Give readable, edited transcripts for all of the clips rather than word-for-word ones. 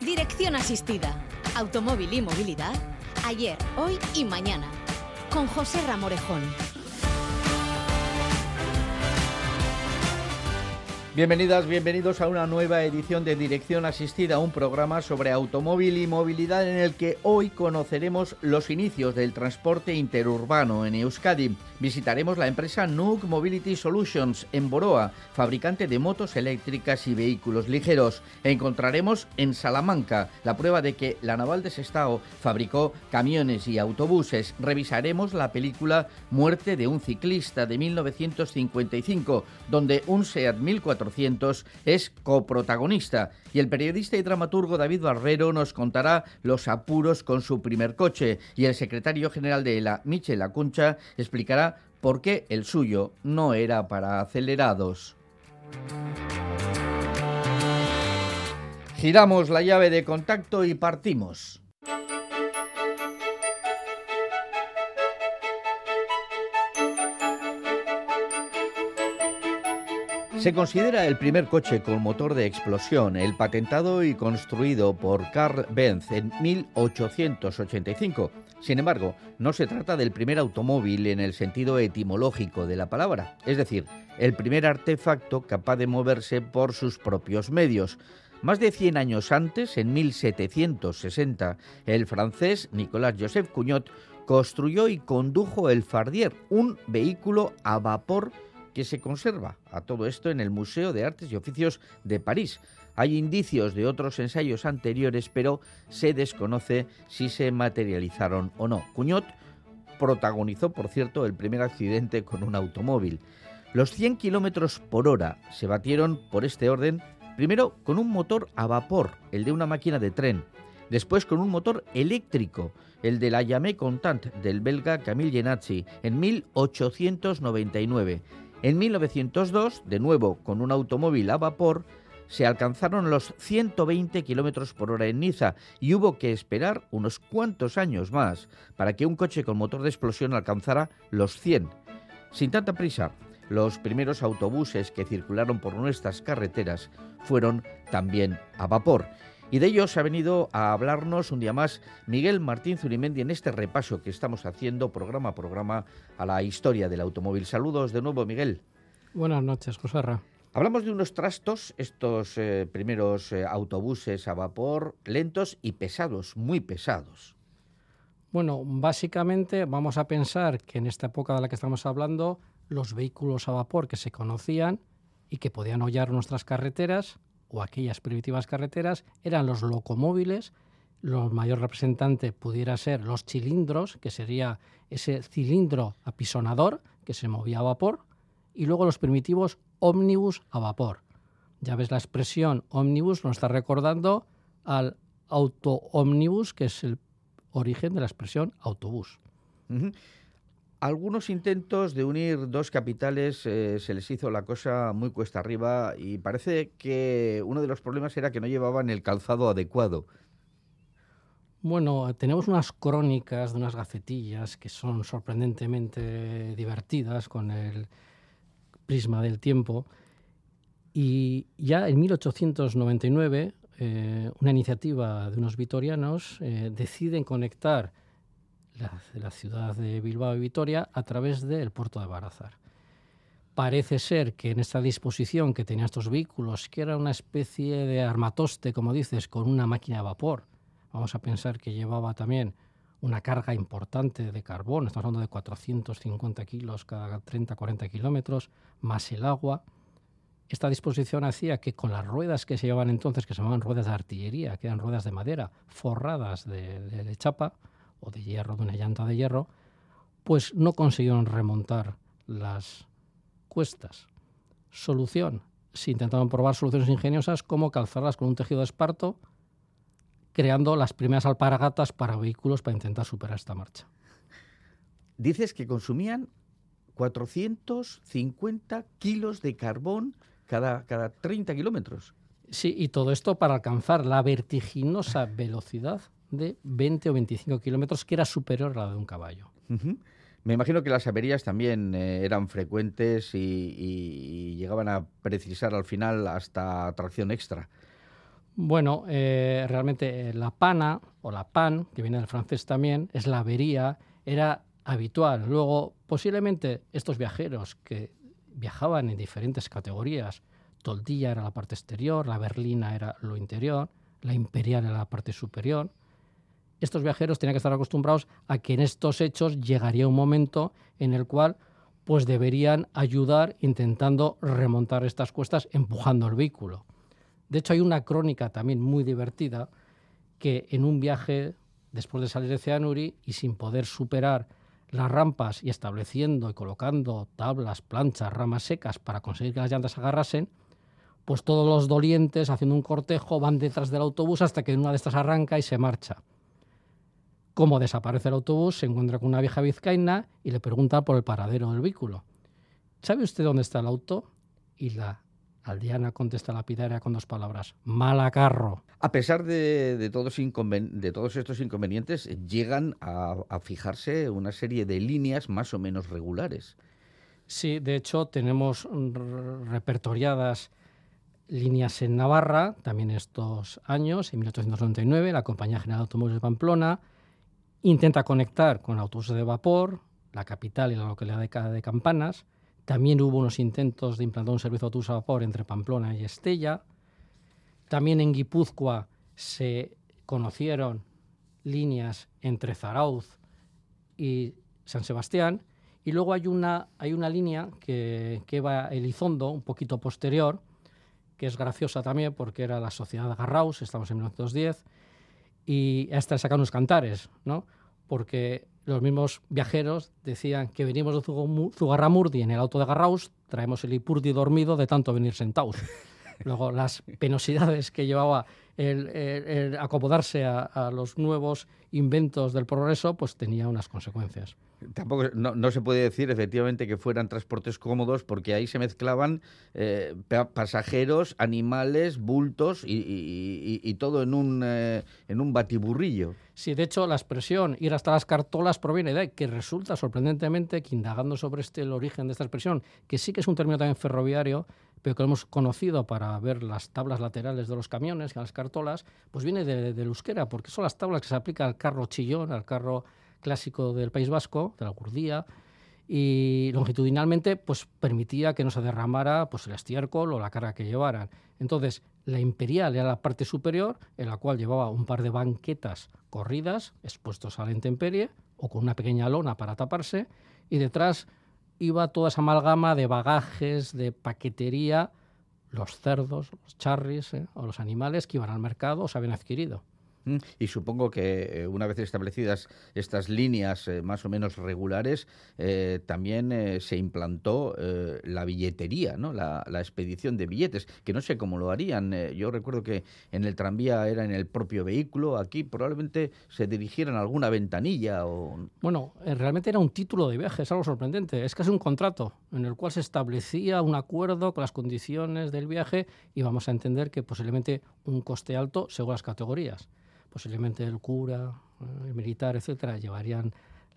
Dirección asistida. Automóvil y movilidad. Ayer, hoy y mañana. Con José Ramorejón. Bienvenidas, bienvenidos a una nueva edición de Dirección Asistida, un programa sobre automóvil y movilidad en el que hoy conoceremos los inicios del transporte interurbano en Euskadi. Visitaremos la empresa Nuuk Mobility Solutions en Boroa, fabricante de motos eléctricas y vehículos ligeros. Encontraremos en Salamanca la prueba de que la Naval de Sestao fabricó camiones y autobuses. Revisaremos la película Muerte de un ciclista de 1955, donde un Seat 1400 es coprotagonista, y el periodista y dramaturgo David Barbero nos contará los apuros con su primer coche, y el secretario general de ELA, Michel Acuncha, explicará por qué el suyo no era para acelerados. Giramos la llave de contacto y partimos. Se considera el primer coche con motor de explosión, el patentado y construido por Karl Benz en 1885. Sin embargo, no se trata del primer automóvil en el sentido etimológico de la palabra, es decir, el primer artefacto capaz de moverse por sus propios medios. Más de 100 años antes, en 1760, el francés Nicolas Joseph Cugnot construyó y condujo el Fardier, un vehículo a vapor que se conserva a todo esto en el Museo de Artes y Oficios de París. Hay indicios de otros ensayos anteriores, pero se desconoce si se materializaron o no. Cugnot protagonizó, por cierto, el primer accidente con un automóvil. Los 100 kilómetros por hora se batieron por este orden, primero con un motor a vapor, el de una máquina de tren, después con un motor eléctrico, el de la Llamé Contant del belga Camille Jenatzy, en 1899. En 1902, de nuevo con un automóvil a vapor, se alcanzaron los 120 kilómetros por hora en Niza y hubo que esperar unos cuantos años más para que un coche con motor de explosión alcanzara los 100. Sin tanta prisa, los primeros autobuses que circularon por nuestras carreteras fueron también a vapor. Y de ellos ha venido a hablarnos un día más Miguel Martín Zurimendi en este repaso que estamos haciendo programa a programa a la historia del automóvil. Saludos de nuevo, Miguel. Buenas noches, José Ra. Hablamos de unos trastos, estos primeros autobuses a vapor, lentos y pesados, muy pesados. Bueno, básicamente vamos a pensar que en esta época de la que estamos hablando, los vehículos a vapor que se conocían y que podían hollar nuestras carreteras, o aquellas primitivas carreteras, eran los locomóviles. Lo mayor representante pudiera ser los cilindros, que sería ese cilindro apisonador que se movía a vapor, y luego los primitivos ómnibus a vapor. Ya ves, la expresión ómnibus nos está recordando al auto-ómnibus, que es el origen de la expresión autobús. Uh-huh. Algunos intentos de unir dos capitales se les hizo la cosa muy cuesta arriba y parece que uno de los problemas era que no llevaban el calzado adecuado. Bueno, tenemos unas crónicas de unas gacetillas que son sorprendentemente divertidas con el prisma del tiempo, y ya en 1899 una iniciativa de unos vitorianos deciden conectar la ciudad de Bilbao y Vitoria a través del puerto de Barazar. Parece ser que en esta disposición que tenían estos vehículos, que era una especie de armatoste, como dices, con una máquina de vapor, vamos a pensar que llevaba también una carga importante de carbón, estamos hablando de 450 kilos cada 30-40 kilómetros, más el agua. Esta disposición hacía que con las ruedas que se llevaban entonces, que se llamaban ruedas de artillería, que eran ruedas de madera forradas de chapa, o de hierro, de una llanta de hierro, pues no consiguieron remontar las cuestas. Solución: se intentaron probar soluciones ingeniosas como calzarlas con un tejido de esparto, creando las primeras alpargatas para vehículos para intentar superar esta marcha. Dices que consumían 450 kilos de carbón cada 30 kilómetros. Sí, y todo esto para alcanzar la vertiginosa velocidad de 20 o 25 kilómetros, que era superior a la de un caballo. Uh-huh. Me imagino que las averías también eran frecuentes y llegaban a precisar al final hasta tracción extra. Bueno, realmente la pana o la pan, que viene del francés también, es la avería, era habitual. Luego, posiblemente estos viajeros que viajaban en diferentes categorías, toldilla era la parte exterior, la berlina era lo interior, la imperial era la parte superior. Estos viajeros tenían que estar acostumbrados a que en estos hechos llegaría un momento en el cual pues deberían ayudar intentando remontar estas cuestas empujando el vehículo. De hecho, hay una crónica también muy divertida que en un viaje, después de salir de Ceanuri y sin poder superar las rampas y estableciendo y colocando tablas, planchas, ramas secas para conseguir que las llantas agarrasen, pues todos los dolientes, haciendo un cortejo, van detrás del autobús hasta que una de estas arranca y se marcha. Como desaparece el autobús, se encuentra con una vieja vizcaína y le pregunta por el paradero del vehículo. ¿Sabe usted dónde está el auto? Y la aldeana contesta lapidaria con 2 palabras: malacarro. A pesar de todos estos inconvenientes, llegan a fijarse una serie de líneas más o menos regulares. Sí, de hecho tenemos repertoriadas líneas en Navarra, también estos años, en 1899, la Compañía General de Automóviles de Pamplona intenta conectar con autobuses de vapor, la capital y la localidad de Campanas. También hubo unos intentos de implantar un servicio de autobús a vapor entre Pamplona y Estella. También en Guipúzcoa se conocieron líneas entre Zarauz y San Sebastián. Y luego hay una línea que va a Elizondo, un poquito posterior, que es graciosa también porque era la Sociedad de Garraus, estamos en 1910, y hasta sacan unos cantares, ¿no? Porque los mismos viajeros decían que venimos de Zugarramurdi en el auto de Garraus, traemos el Ipurdi dormido de tanto venir sentados. Luego, las penosidades que llevaba el acomodarse a los nuevos inventos del progreso, pues tenía unas consecuencias. Tampoco no se puede decir efectivamente que fueran transportes cómodos, porque ahí se mezclaban pasajeros, animales, bultos y todo en un batiburrillo. Sí, de hecho, la expresión ir hasta las cartolas proviene de ahí, que resulta sorprendentemente que, indagando sobre el origen de esta expresión, que sí que es un término también ferroviario, pero que lo hemos conocido para ver las tablas laterales de los camiones y las cartolas, pues viene del euskera, porque son las tablas que se aplican al carro chillón, al carro clásico del País Vasco, de la Gurdía, y longitudinalmente pues permitía que no se derramara pues el estiércol o la carga que llevaran. Entonces, la imperial era la parte superior, en la cual llevaba un par de banquetas corridas, expuestos a la intemperie, o con una pequeña lona para taparse, y detrás iba toda esa amalgama de bagajes, de paquetería, los cerdos, los charris, o los animales que iban al mercado o se habían adquirido. Y supongo que una vez establecidas estas líneas más o menos regulares, también se implantó la billetería, ¿no? La expedición de billetes, que no sé cómo lo harían. Yo recuerdo que en el tranvía era en el propio vehículo, aquí probablemente se dirigieran a alguna ventanilla. Bueno, realmente era un título de viaje, es algo sorprendente. Es casi un contrato en el cual se establecía un acuerdo con las condiciones del viaje y vamos a entender que posiblemente un coste alto según las categorías. Posiblemente el cura, el militar, etcétera, irían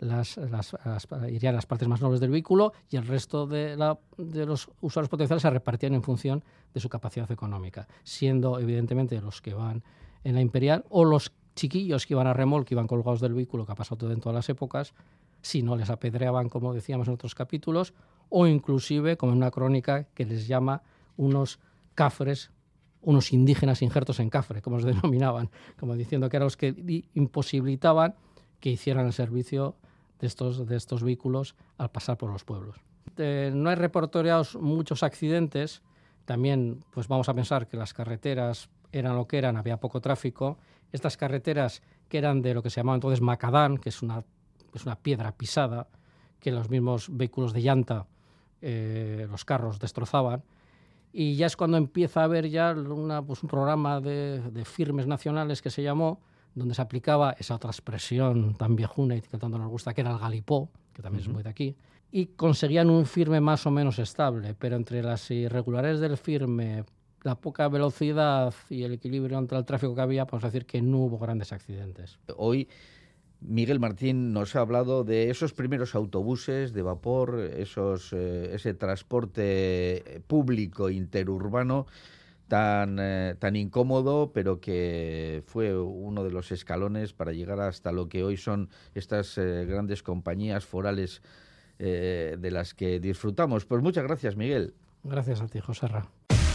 las partes más nobles del vehículo y el resto de los usuarios potenciales se repartían en función de su capacidad económica, siendo evidentemente los que van en la imperial o los chiquillos que iban a remolque, que iban colgados del vehículo, que ha pasado en todas las épocas, si no les apedreaban, como decíamos en otros capítulos, o inclusive, como en una crónica que les llama unos cafres, unos indígenas injertos en cafre, como se denominaban, como diciendo que eran los que imposibilitaban que hicieran el servicio de estos vehículos al pasar por los pueblos. No hay reportoriados muchos accidentes, también pues vamos a pensar que las carreteras eran lo que eran, había poco tráfico. Estas carreteras que eran de lo que se llamaba entonces macadán, que es una piedra pisada, que los mismos vehículos de llanta, los carros destrozaban. Y ya es cuando empieza a haber ya un programa de firmes nacionales que se llamó, donde se aplicaba esa otra expresión tan viejuna y que tanto nos gusta, que era el galipó, que también es muy de aquí, y conseguían un firme más o menos estable, pero entre las irregularidades del firme, la poca velocidad y el equilibrio entre el tráfico que había, podemos decir que no hubo grandes accidentes. Hoy Miguel Martín nos ha hablado de esos primeros autobuses de vapor, ese transporte público interurbano tan incómodo, pero que fue uno de los escalones para llegar hasta lo que hoy son estas grandes compañías forales de las que disfrutamos. Pues muchas gracias, Miguel. Gracias a ti, Joserra.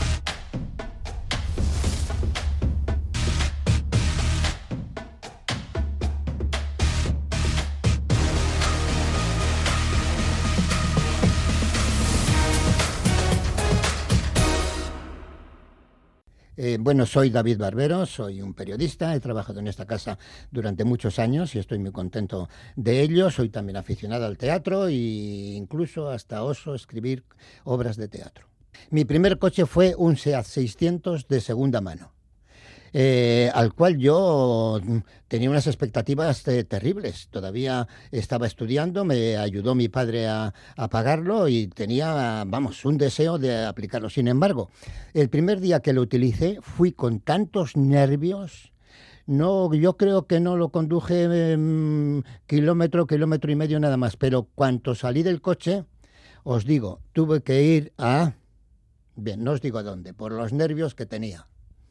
Bueno, soy David Barbero, soy un periodista, he trabajado en esta casa durante muchos años y estoy muy contento de ello. Soy también aficionado al teatro e incluso hasta oso escribir obras de teatro. Mi primer coche fue un Seat 600 de segunda mano. Al cual yo tenía unas expectativas terribles. Todavía estaba estudiando, me ayudó mi padre a pagarlo y tenía, un deseo de aplicarlo. Sin embargo, el primer día que lo utilicé fui con tantos nervios. No, yo creo que no lo conduje kilómetro y medio nada más, pero cuando salí del coche, os digo, tuve que ir a... Bien, no os digo a dónde, por los nervios que tenía.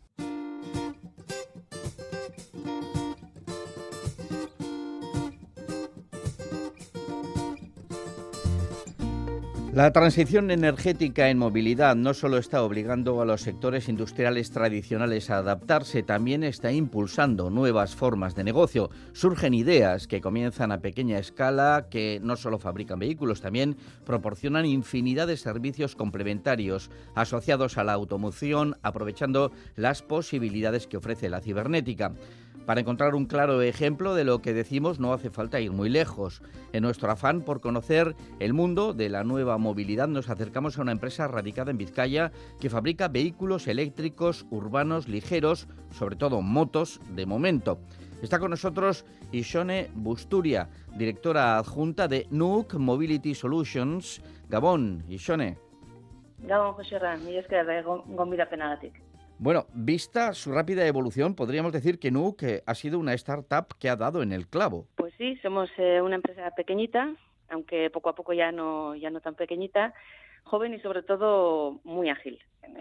La transición energética en movilidad no solo está obligando a los sectores industriales tradicionales a adaptarse, también está impulsando nuevas formas de negocio. Surgen ideas que comienzan a pequeña escala, que no solo fabrican vehículos, también proporcionan infinidad de servicios complementarios asociados a la automoción, aprovechando las posibilidades que ofrece la cibernética. Para encontrar un claro ejemplo de lo que decimos no hace falta ir muy lejos. En nuestro afán por conocer el mundo de la nueva movilidad nos acercamos a una empresa radicada en Vizcaya que fabrica vehículos eléctricos urbanos ligeros, sobre todo motos de momento. Está con nosotros Ixone Busturia, directora adjunta de Nuuk Mobility Solutions. Gabón, Ixone. Gabón, Joserra, mila esker gonbidapenagatik. Bueno, vista su rápida evolución, podríamos decir que Nuuk ha sido una startup que ha dado en el clavo. Pues sí, somos una empresa pequeñita, aunque poco a poco ya no tan pequeñita, joven y sobre todo muy ágil.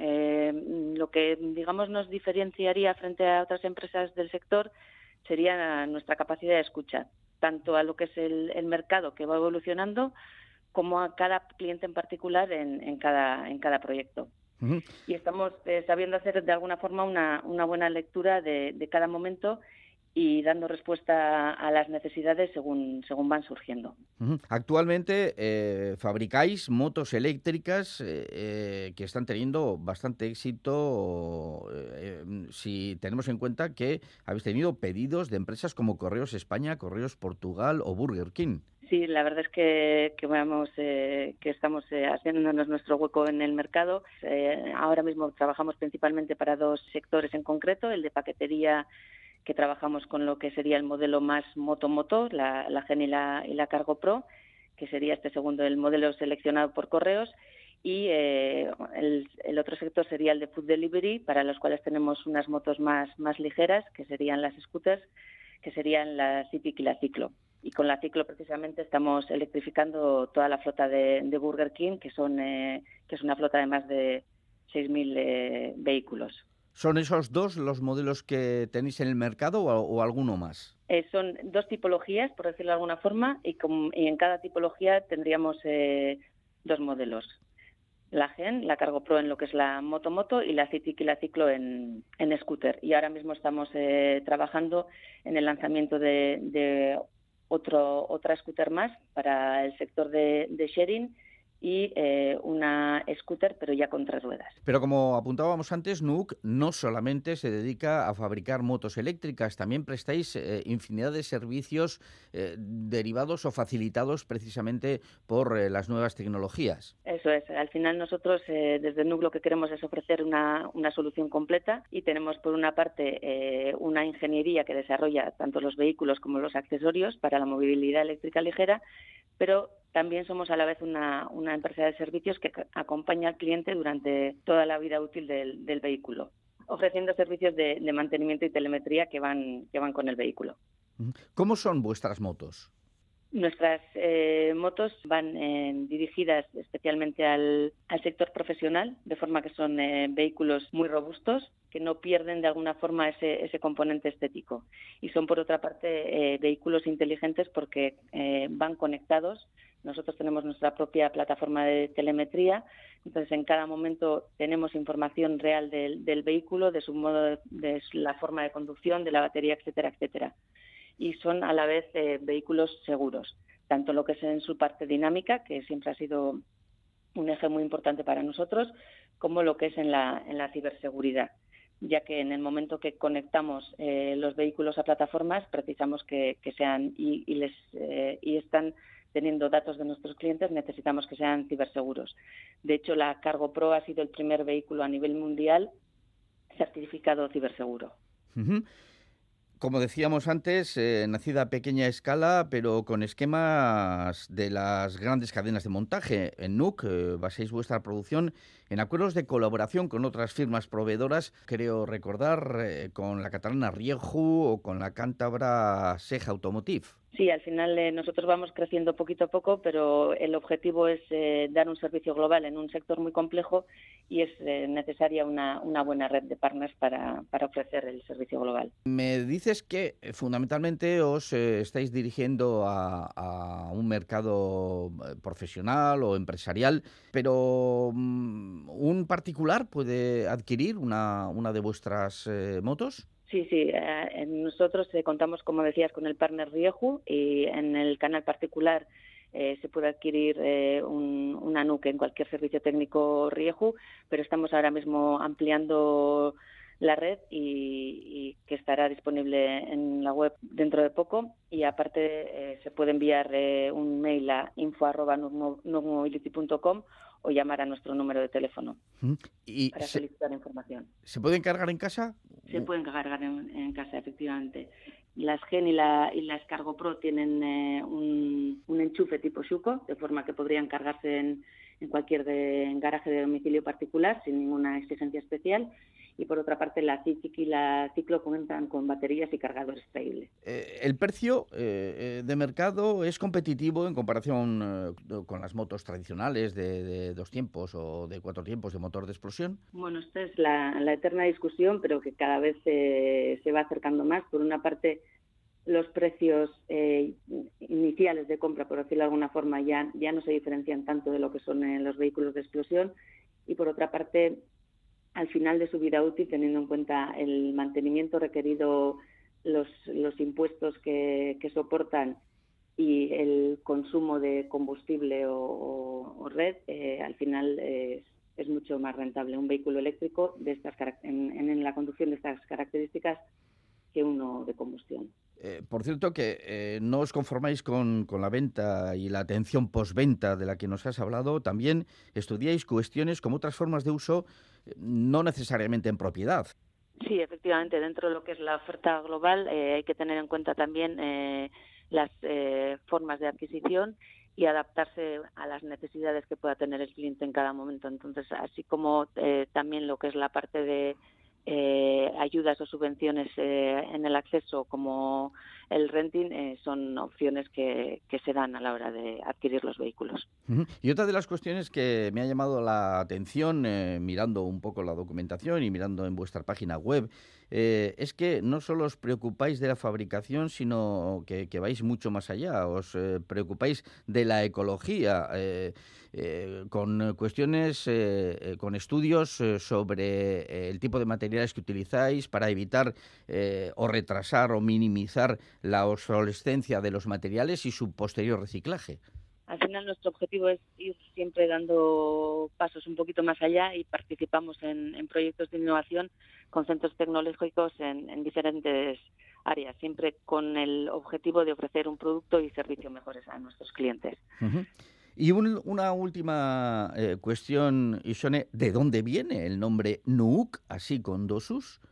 Lo que, digamos, nos diferenciaría frente a otras empresas del sector sería nuestra capacidad de escucha, tanto a lo que es el mercado que va evolucionando como a cada cliente en particular en cada proyecto. Uh-huh. Y estamos sabiendo hacer de alguna forma una buena lectura de cada momento y dando respuesta a las necesidades según van surgiendo. Uh-huh. Actualmente fabricáis motos eléctricas que están teniendo bastante éxito si tenemos en cuenta que habéis tenido pedidos de empresas como Correos España, Correos Portugal o Burger King. Sí, la verdad es que estamos haciéndonos nuestro hueco en el mercado. Ahora mismo trabajamos principalmente para dos sectores en concreto, el de paquetería, que trabajamos con lo que sería el modelo más moto-moto, la Gen y la Cargo Pro, que sería este segundo, el modelo seleccionado por Correos, y el otro sector sería el de Food Delivery, para los cuales tenemos unas motos más ligeras, que serían las scooters, que serían la Citic y la Ciclo. Y con la Ciclo precisamente estamos electrificando toda la flota de Burger King, que es una flota de más de 6.000 vehículos. ¿Son esos dos los modelos que tenéis en el mercado o alguno más? Son dos tipologías, por decirlo de alguna forma, y en cada tipología tendríamos dos modelos. La Gen, la Cargo Pro en lo que es la moto-moto, y la Citic y la Ciclo en scooter. Y ahora mismo estamos trabajando en el lanzamiento de otra scooter más para el sector de sharing y una scooter, pero ya con 3 ruedas. Pero como apuntábamos antes, Nuuk no solamente se dedica a fabricar motos eléctricas, también prestáis infinidad de servicios derivados o facilitados precisamente por las nuevas tecnologías. Eso es. Al final nosotros desde Nuuk lo que queremos es ofrecer una solución completa y tenemos por una parte una ingeniería que desarrolla tanto los vehículos como los accesorios para la movilidad eléctrica ligera, pero también somos a la vez una empresa de servicios que acompaña al cliente durante toda la vida útil del vehículo, ofreciendo servicios de mantenimiento y telemetría que van con el vehículo. ¿Cómo son vuestras motos? Nuestras motos van dirigidas especialmente al sector profesional, de forma que son vehículos muy robustos, que no pierden de alguna forma ese componente estético. Y son, por otra parte, vehículos inteligentes porque van conectados. Nosotros tenemos nuestra propia plataforma de telemetría, entonces en cada momento tenemos información real del vehículo, de su modo, de la forma de conducción, de la batería, etcétera, etcétera. Y son a la vez vehículos seguros, tanto lo que es en su parte dinámica, que siempre ha sido un eje muy importante para nosotros, como lo que es en la ciberseguridad, ya que en el momento que conectamos los vehículos a plataformas precisamos que sean y están teniendo datos de nuestros clientes, necesitamos que sean ciberseguros. De hecho, la Cargo Pro ha sido el primer vehículo a nivel mundial certificado ciberseguro. Uh-huh. Como decíamos antes, nacida a pequeña escala, pero con esquemas de las grandes cadenas de montaje. En Nuuk basáis vuestra producción en acuerdos de colaboración con otras firmas proveedoras, creo recordar, con la catalana Rieju o con la cántabra Seja Automotive. Sí, al final nosotros vamos creciendo poquito a poco, pero el objetivo es dar un servicio global en un sector muy complejo y es necesaria una buena red de partners para ofrecer el servicio global. Me dices que fundamentalmente os estáis dirigiendo a un mercado profesional o empresarial, pero ¿un particular puede adquirir una de vuestras motos? Sí, nosotros contamos, como decías, con el partner Rieju y en el canal particular se puede adquirir una Nuuk en cualquier servicio técnico Rieju, pero estamos ahora mismo ampliando la red y que estará disponible en la web dentro de poco, y aparte se puede enviar un mail a info@nuukmobility.com o llamar a nuestro número de teléfono para solicitar información. ¿Se pueden cargar en casa? Se pueden cargar en casa, efectivamente. Las Gen y las Cargo Pro tienen un enchufe tipo Shuko, de forma que podrían cargarse en cualquier garaje de domicilio particular sin ninguna exigencia especial. Y por otra parte, la Citic y la Ciclo cuentan con baterías y cargadores extraíbles. ¿El precio de mercado es competitivo en comparación con las motos tradicionales de 2 tiempos o de 4 tiempos de motor de explosión? Bueno, esta es la eterna discusión, pero que cada vez se va acercando más. Por una parte, los precios iniciales de compra, por decirlo de alguna forma, ya no se diferencian tanto de lo que son los vehículos de explosión. Y por otra parte, al final de su vida útil, teniendo en cuenta el mantenimiento requerido, los impuestos que soportan y el consumo de combustible o red, al final es mucho más rentable un vehículo eléctrico de estas en la conducción de estas características que uno de combustión. Por cierto que no os conformáis con la venta y la atención postventa de la que nos has hablado, también estudiáis cuestiones como otras formas de uso, no necesariamente en propiedad. Sí, efectivamente, dentro de lo que es la oferta global hay que tener en cuenta también las formas de adquisición y adaptarse a las necesidades que pueda tener el cliente en cada momento. Entonces, así como también lo que es la parte de ayudas o subvenciones en el acceso, como el renting, son opciones que se dan a la hora de adquirir los vehículos. Y otra de las cuestiones que me ha llamado la atención mirando un poco la documentación y mirando en vuestra página web es que no solo os preocupáis de la fabricación, sino que vais mucho más allá, os preocupáis de la ecología, con cuestiones, con estudios sobre el tipo de materiales que utilizáis para evitar o retrasar o minimizar la obsolescencia de los materiales y su posterior reciclaje. Al final nuestro objetivo es ir siempre dando pasos un poquito más allá y participamos en proyectos de innovación con centros tecnológicos en diferentes áreas, siempre con el objetivo de ofrecer un producto y servicio mejores a nuestros clientes. Uh-huh. Y una última cuestión, Ishone, ¿de dónde viene el nombre Nuuk, así con 2 U's?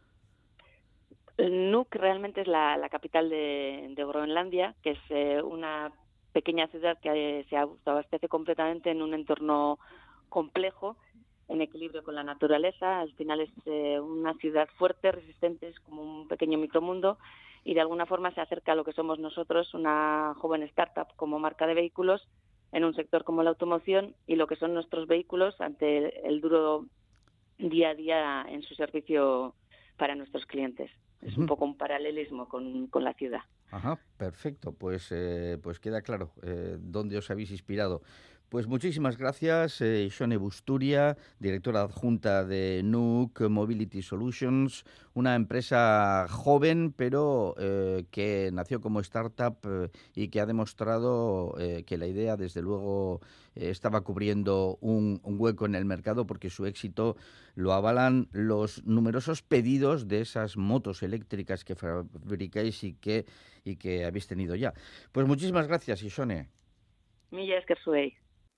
Nuuk realmente es la capital de Groenlandia, que es una pequeña ciudad que se abastece completamente en un entorno complejo, en equilibrio con la naturaleza. Al final es una ciudad fuerte, resistente, es como un pequeño micromundo, y de alguna forma se acerca a lo que somos nosotros, una joven startup como marca de vehículos en un sector como la automoción, y lo que son nuestros vehículos ante el duro día a día en su servicio para nuestros clientes. Es un poco un paralelismo con la ciudad. Ajá, perfecto. Pues queda claro dónde os habéis inspirado. Pues muchísimas gracias, Ixone Busturia, directora adjunta de Nuuk Mobility Solutions, una empresa joven, pero que nació como startup y que ha demostrado que la idea, desde luego, estaba cubriendo un hueco en el mercado, porque su éxito lo avalan los numerosos pedidos de esas motos eléctricas que fabricáis y que habéis tenido ya. Pues muchísimas gracias, Ixone. Mila esker zuei.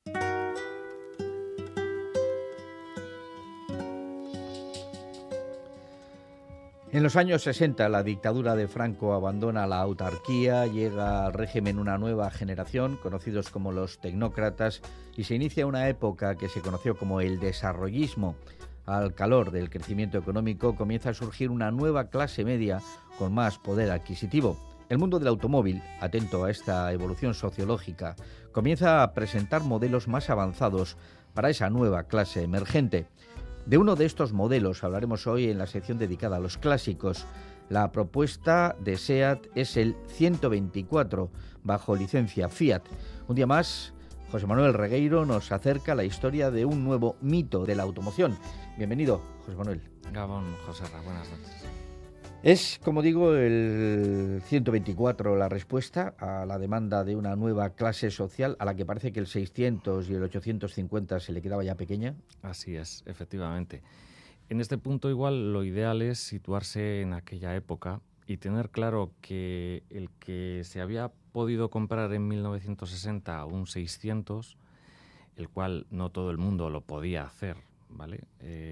En los años 60 la dictadura de Franco abandona la autarquía, llega al régimen una nueva generación, conocidos como los tecnócratas, y se inicia una época que se conoció como el desarrollismo. Al calor del crecimiento económico comienza a surgir una nueva clase media con más poder adquisitivo. El mundo del automóvil, atento a esta evolución sociológica, comienza a presentar modelos más avanzados para esa nueva clase emergente. De uno de estos modelos hablaremos hoy en la sección dedicada a los clásicos. La propuesta de SEAT es el 124, bajo licencia Fiat. Un día más, José Manuel Regueiro nos acerca a la historia de un nuevo mito de la automoción. Bienvenido, José Manuel. Gabón, José Ra, buenas noches. Es, como digo, el 124 la respuesta a la demanda de una nueva clase social a la que parece que el 600 y el 850 se le quedaba ya pequeña. Así es, efectivamente. En este punto igual lo ideal es situarse en aquella época y tener claro que el que se había podido comprar en 1960 un 600, el cual no todo el mundo lo podía hacer, ¿vale?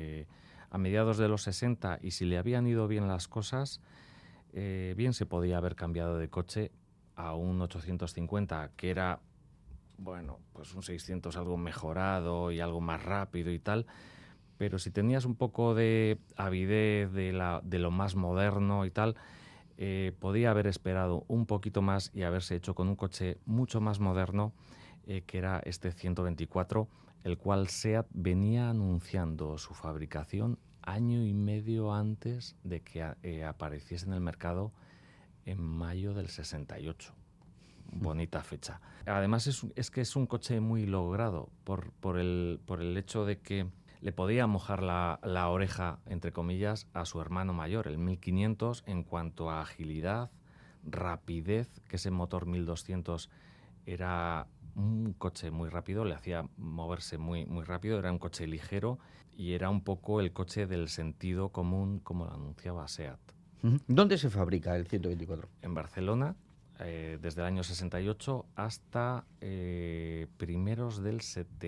A mediados de los 60, y si le habían ido bien las cosas, bien se podía haber cambiado de coche a un 850, que era, bueno, pues un 600 algo mejorado y algo más rápido y tal, pero si tenías un poco de avidez de lo más moderno y tal, podía haber esperado un poquito más y haberse hecho con un coche mucho más moderno, que era este 124, el cual SEAT venía anunciando su fabricación año y medio antes de que apareciese en el mercado en mayo del 68. Bonita fecha. Además es que es un coche muy logrado por el hecho de que le podía mojar la oreja, entre comillas, a su hermano mayor, el 1500, en cuanto a agilidad, rapidez, que ese motor 1200 era un coche muy rápido, le hacía moverse muy, muy rápido, era un coche ligero y era un poco el coche del sentido común, como lo anunciaba SEAT. ¿Dónde se fabrica el 124? En Barcelona, desde el año 68 hasta primeros del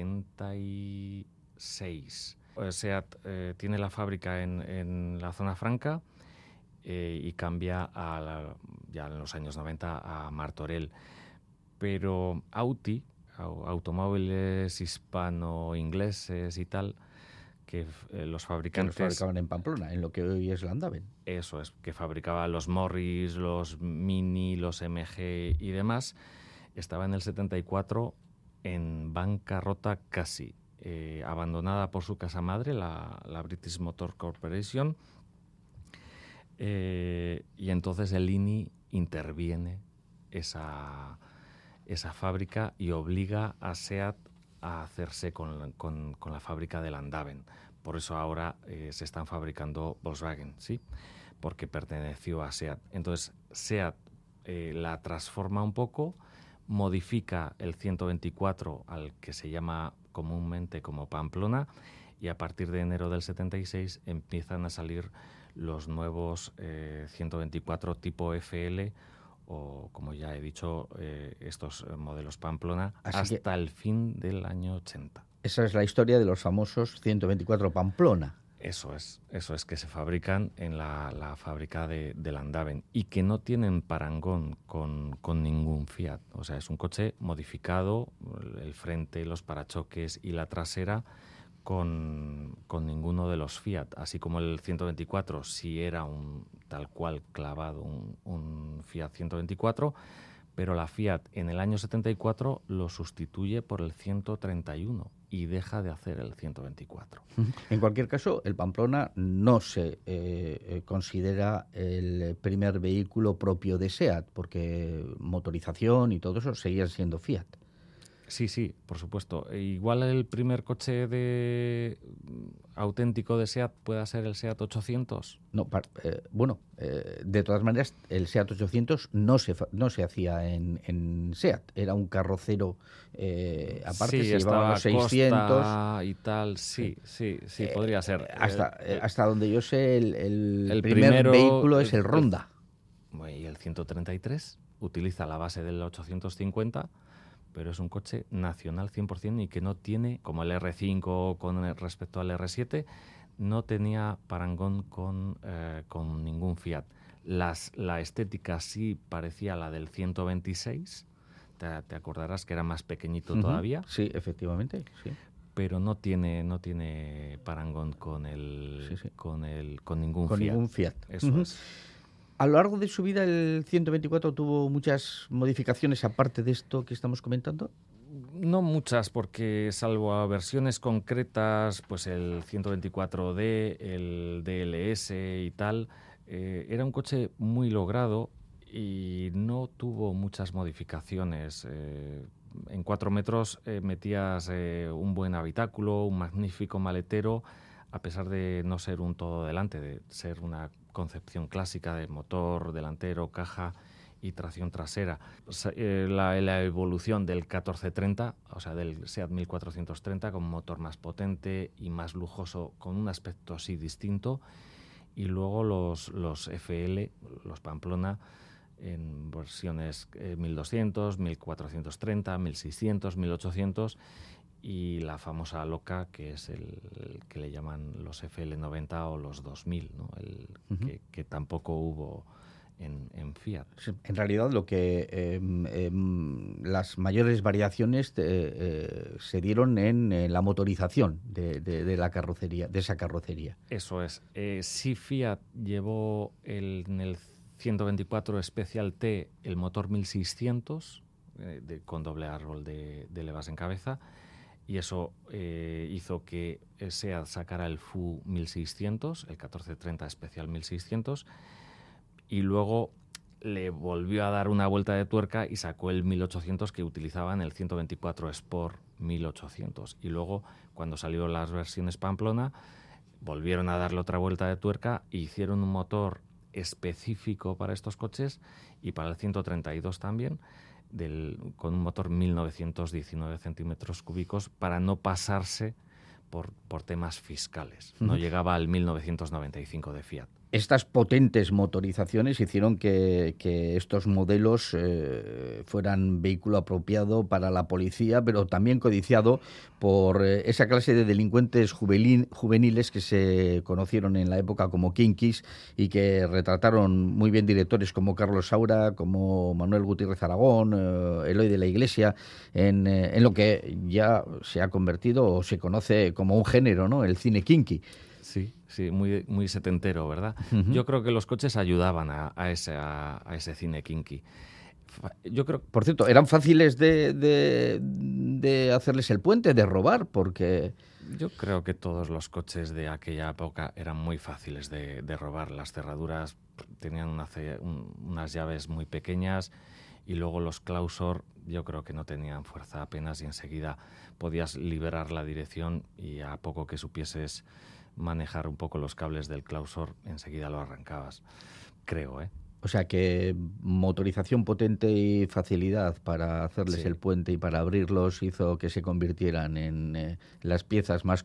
76. SEAT tiene la fábrica en la zona franca y cambia ya en los años 90 a Martorell. Pero Audi, automóviles hispano-ingleses y tal, que los fabricantes... Que los fabricaban en Pamplona, en lo que hoy es Landaven. Eso es, que fabricaba los Morris, los Mini, los MG y demás, estaba en el 74 en bancarrota casi, abandonada por su casa madre, la British Motor Corporation, y entonces el INI interviene esa fábrica y obliga a SEAT a hacerse con la fábrica de Landaven. Por eso ahora se están fabricando Volkswagen, ¿sí? Porque perteneció a SEAT. Entonces SEAT la transforma un poco, modifica el 124 al que se llama comúnmente como Pamplona, y a partir de enero del 76 empiezan a salir los nuevos 124 tipo FL, o como ya he dicho, estos modelos Pamplona, hasta el fin del año 80. Esa es la historia de los famosos 124 Pamplona. Eso es, que se fabrican en la fábrica de Landaven y que no tienen parangón con ningún Fiat. O sea, es un coche modificado, el frente, los parachoques y la trasera, con ninguno de los Fiat, así como el 124 sí era un tal cual clavado, un Fiat 124, pero la Fiat en el año 74 lo sustituye por el 131 y deja de hacer el 124. En cualquier caso, el Pamplona no se considera el primer vehículo propio de SEAT, porque motorización y todo eso seguían siendo Fiat. Sí, por supuesto. Igual el primer coche auténtico de SEAT pueda ser el SEAT 800. No, de todas maneras, el SEAT 800 no se hacía en SEAT. Era un carrocero aparte, sí, se llevaban los 600 y tal. Sí, podría ser. Hasta donde yo sé, el primer vehículo es el Ronda. Y el 133 utiliza la base del 850, pero es un coche nacional 100% y que no tiene, como el R5 con respecto al R7, no tenía parangón con ningún Fiat. La estética sí parecía la del 126, te acordarás que era más pequeñito todavía. Sí, efectivamente, sí. Pero no tiene parangón con ningún Fiat. Ningún Fiat. Eso es. A lo largo de su vida, el 124 tuvo muchas modificaciones aparte de esto que estamos comentando. No muchas, porque salvo a versiones concretas, pues el 124D, el DLS y tal, era un coche muy logrado y no tuvo muchas modificaciones. En 4 metros metías un buen habitáculo, un magnífico maletero, a pesar de no ser un todo delante, de ser una concepción clásica de motor delantero, caja y tracción trasera. La evolución del 1430, o sea, del SEAT 1430, con un motor más potente y más lujoso, con un aspecto así distinto, y luego los FL, los Pamplona, en versiones 1200, 1430, 1600, 1800, y la famosa loca, que es el que le llaman los FL90 o los 2000, ¿no? Que tampoco hubo en Fiat. En realidad, lo que las mayores variaciones se dieron en la motorización de la carrocería, de esa carrocería. Eso es. Sí, Fiat llevó en el 124 Special T el motor 1600 con doble árbol de levas en cabeza, y eso hizo que SEAT sacara el FU 1600, el 1430 Special 1600, y luego le volvió a dar una vuelta de tuerca y sacó el 1800 que utilizaba en el 124 Sport 1800. Y luego, cuando salieron las versiones Pamplona, volvieron a darle otra vuelta de tuerca e hicieron un motor específico para estos coches y para el 132 también, con un motor 1919 centímetros cúbicos, para no pasarse por temas fiscales. No llegaba al 1995 de Fiat. Estas potentes motorizaciones hicieron que estos modelos fueran vehículo apropiado para la policía, pero también codiciado por esa clase de delincuentes juveniles que se conocieron en la época como kinkis y que retrataron muy bien directores como Carlos Saura, como Manuel Gutiérrez Aragón, Eloy de la Iglesia, en lo que ya se ha convertido o se conoce como un género, ¿no? El cine kinky. Sí, muy, muy setentero, ¿verdad? Yo creo que los coches ayudaban a ese cine kinky. Yo creo... Por cierto, eran fáciles de hacerles el puente, de robar, porque... Yo creo que todos los coches de aquella época eran muy fáciles de robar. Las cerraduras tenían unas llaves muy pequeñas, y luego los clausor yo creo que no tenían fuerza apenas, y enseguida podías liberar la dirección y a poco que supieses manejar un poco los cables del clausor, enseguida lo arrancabas, creo, ¿eh? O sea que motorización potente y facilidad para hacerles el puente y para abrirlos hizo que se convirtieran en las piezas más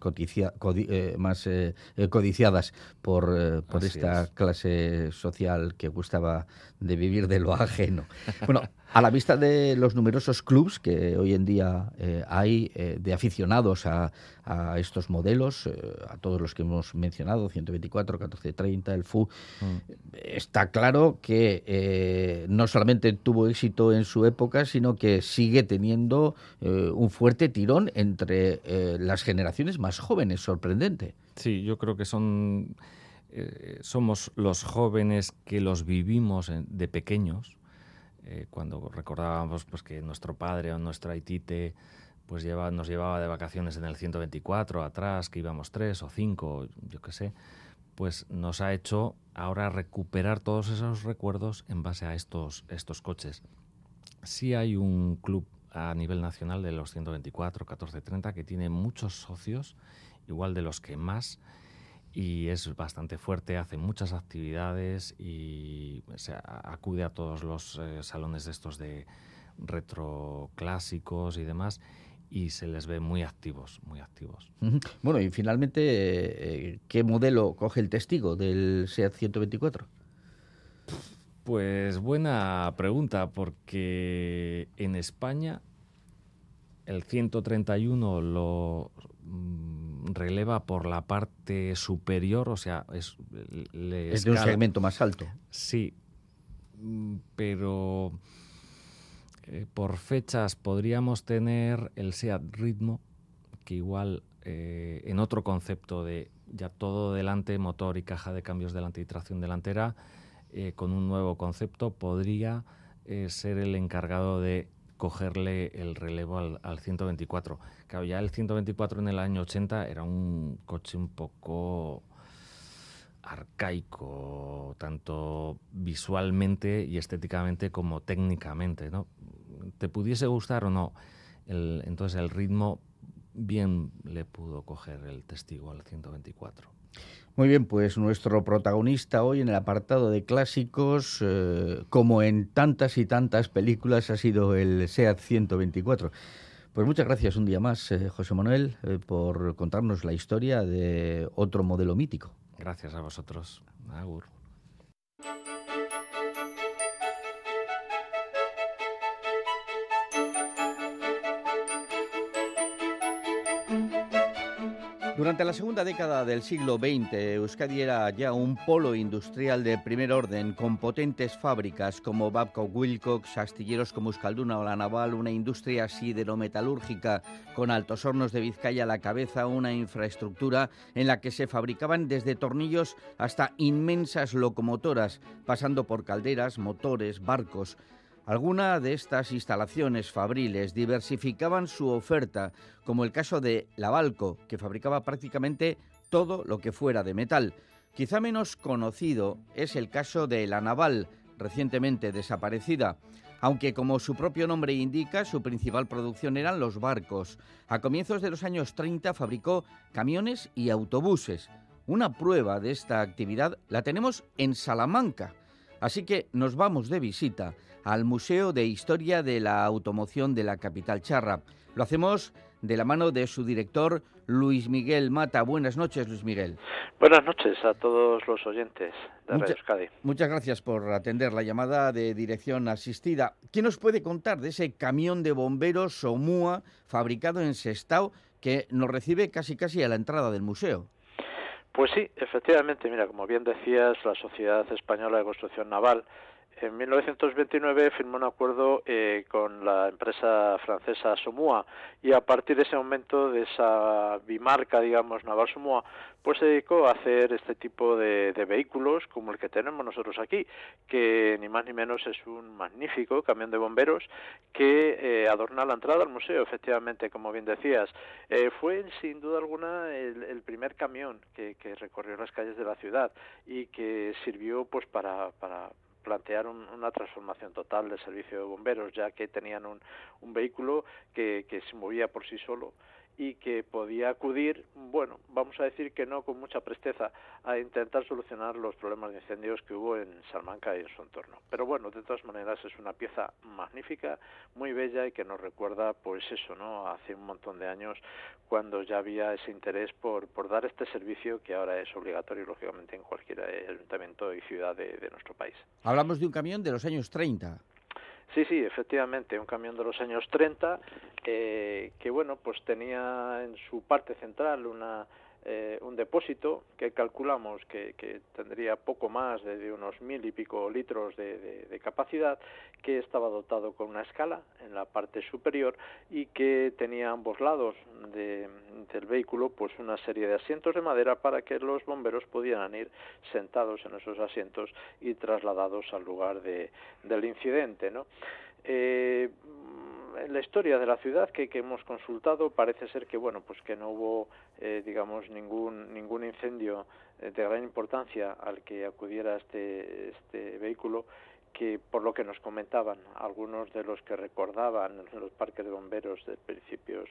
codiciadas por esta clase social que gustaba de vivir de lo ajeno. Bueno, A la vista de los numerosos clubs que hoy en día hay de aficionados a estos modelos, a todos los que hemos mencionado, 124, 1430, el FU, está claro que no solamente tuvo éxito en su época, sino que sigue teniendo un fuerte tirón entre las generaciones más jóvenes, sorprendente. Sí, yo creo que somos los jóvenes que los vivimos de pequeños. Cuando recordábamos pues que nuestro padre o nuestro aitite pues nos llevaba de vacaciones en el 124 atrás, que íbamos 3 o 5, yo qué sé, pues nos ha hecho ahora recuperar todos esos recuerdos en base a estos coches. Sí hay un club a nivel nacional de los 124, 1430 que tiene muchos socios, igual de los que más, y es bastante fuerte, hace muchas actividades y acude a todos los salones de estos de retroclásicos y demás, y se les ve muy activos, muy activos. Bueno, y finalmente, ¿qué modelo coge el testigo del SEAT 124? Pues buena pregunta, porque en España el 131 lo releva por la parte superior, o sea, es de un segmento más alto. Sí, pero por fechas podríamos tener el SEAT Ritmo, que igual en otro concepto de ya todo delante, motor y caja de cambios delante y tracción delantera, con un nuevo concepto podría ser el encargado de cogerle el relevo al 124. Claro, ya el 124 en el año 80 era un coche un poco arcaico, tanto visualmente y estéticamente como técnicamente, ¿no? Te pudiese gustar o no, entonces el Ritmo bien le pudo coger el testigo al 124. Muy bien, pues nuestro protagonista hoy en el apartado de clásicos, como en tantas y tantas películas, ha sido el SEAT 124. Pues muchas gracias un día más, José Manuel, por contarnos la historia de otro modelo mítico. Gracias a vosotros. Agur. Durante la segunda década del siglo XX, Euskadi era ya un polo industrial de primer orden, con potentes fábricas como Babcock Wilcox, astilleros como Euskalduna o La Naval, una industria siderometalúrgica con Altos Hornos de Vizcaya a la cabeza, una infraestructura en la que se fabricaban desde tornillos hasta inmensas locomotoras, pasando por calderas, motores, barcos. Algunas de estas instalaciones fabriles diversificaban su oferta, como el caso de Lavalco, que fabricaba prácticamente todo lo que fuera de metal. Quizá menos conocido es el caso de La Naval, recientemente desaparecida, aunque como su propio nombre indica, su principal producción eran los barcos. A comienzos de los años 30 fabricó camiones y autobuses. Una prueba de esta actividad la tenemos en Salamanca, así que nos vamos de visita al Museo de Historia de la Automoción de la capital charra. Lo hacemos de la mano de su director, Luis Miguel Mata. Buenas noches, Luis Miguel. Buenas noches a todos los oyentes de Radio Euskadi. Muchas gracias por atender la llamada de dirección asistida. ¿Qué nos puede contar de ese camión de bomberos Somua fabricado en Sestao que nos recibe casi a la entrada del museo? Pues sí, efectivamente, mira, como bien decías, la Sociedad Española de Construcción Naval en 1929 firmó un acuerdo con la empresa francesa Somua, y a partir de ese momento, de esa bimarca, digamos, Naval Somua, pues se dedicó a hacer este tipo de vehículos como el que tenemos nosotros aquí, que ni más ni menos es un magnífico camión de bomberos que adorna la entrada al museo. Efectivamente, como bien decías, fue sin duda alguna el primer camión que recorrió las calles de la ciudad y que sirvió pues para plantear una transformación total del servicio de bomberos, ya que tenían un vehículo que se movía por sí solo y que podía acudir, bueno, vamos a decir que no con mucha presteza, a intentar solucionar los problemas de incendios que hubo en Salamanca y en su entorno. Pero bueno, de todas maneras es una pieza magnífica, muy bella y que nos recuerda, pues eso, ¿no?, hace un montón de años, cuando ya había ese interés por dar este servicio que ahora es obligatorio, lógicamente, en cualquier ayuntamiento y ciudad de nuestro país. Hablamos de un camión de los años 30. Sí, efectivamente, un camión de los años 30 que bueno, pues tenía en su parte central un depósito que calculamos que tendría poco más de unos 1000 y pico litros de capacidad, que estaba dotado con una escala en la parte superior y que tenía a ambos lados del vehículo pues una serie de asientos de madera para que los bomberos pudieran ir sentados en esos asientos y trasladados al lugar del incidente, ¿no? En la historia de la ciudad que hemos consultado parece ser que bueno, pues que no hubo digamos ningún incendio de gran importancia al que acudiera este vehículo, que por lo que nos comentaban algunos de los que recordaban los parques de bomberos de principios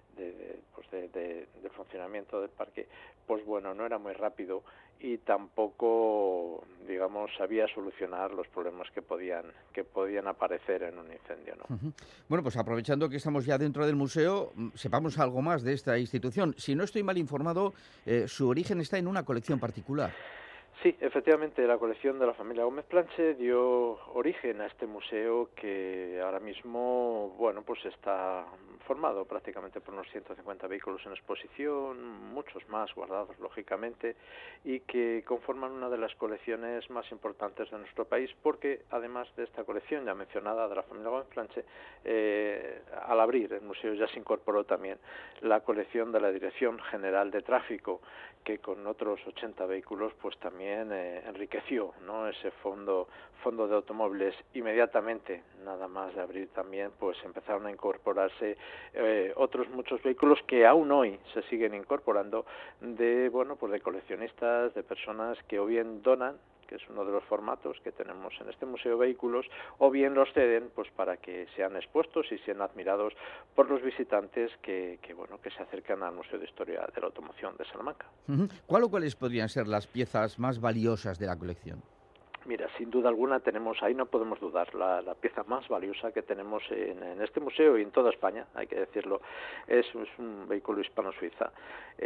del funcionamiento del parque, pues bueno, no era muy rápido y tampoco, digamos, sabía solucionar los problemas que podían aparecer en un incendio, ¿no? Uh-huh. Bueno, pues aprovechando que estamos ya dentro del museo, sepamos algo más de esta institución. Si no estoy mal informado, su origen está en una colección particular. Sí, efectivamente, la colección de la familia Gómez Planche dio origen a este museo que ahora mismo, bueno, pues está formado prácticamente por unos 150 vehículos en exposición, muchos más guardados, lógicamente, y que conforman una de las colecciones más importantes de nuestro país, porque además de esta colección ya mencionada de la familia Gómez Planche, al abrir el museo ya se incorporó también la colección de la Dirección General de Tráfico, que con otros 80 vehículos pues también enriqueció, ¿no?, ese fondo de automóviles. Inmediatamente, nada más de abrir también, pues empezaron a incorporarse otros muchos vehículos que aún hoy se siguen incorporando de coleccionistas, de personas que o bien donan, que es uno de los formatos que tenemos en este museo, vehículos, o bien los ceden pues para que sean expuestos y sean admirados por los visitantes que se acercan al Museo de Historia de la Automoción de Salamanca. Uh-huh. ¿Cuál o cuáles podrían ser las piezas más valiosas de la colección? Mira, sin duda alguna tenemos, ahí no podemos dudar, la pieza más valiosa que tenemos en este museo y en toda España, hay que decirlo, es un vehículo hispano-suiza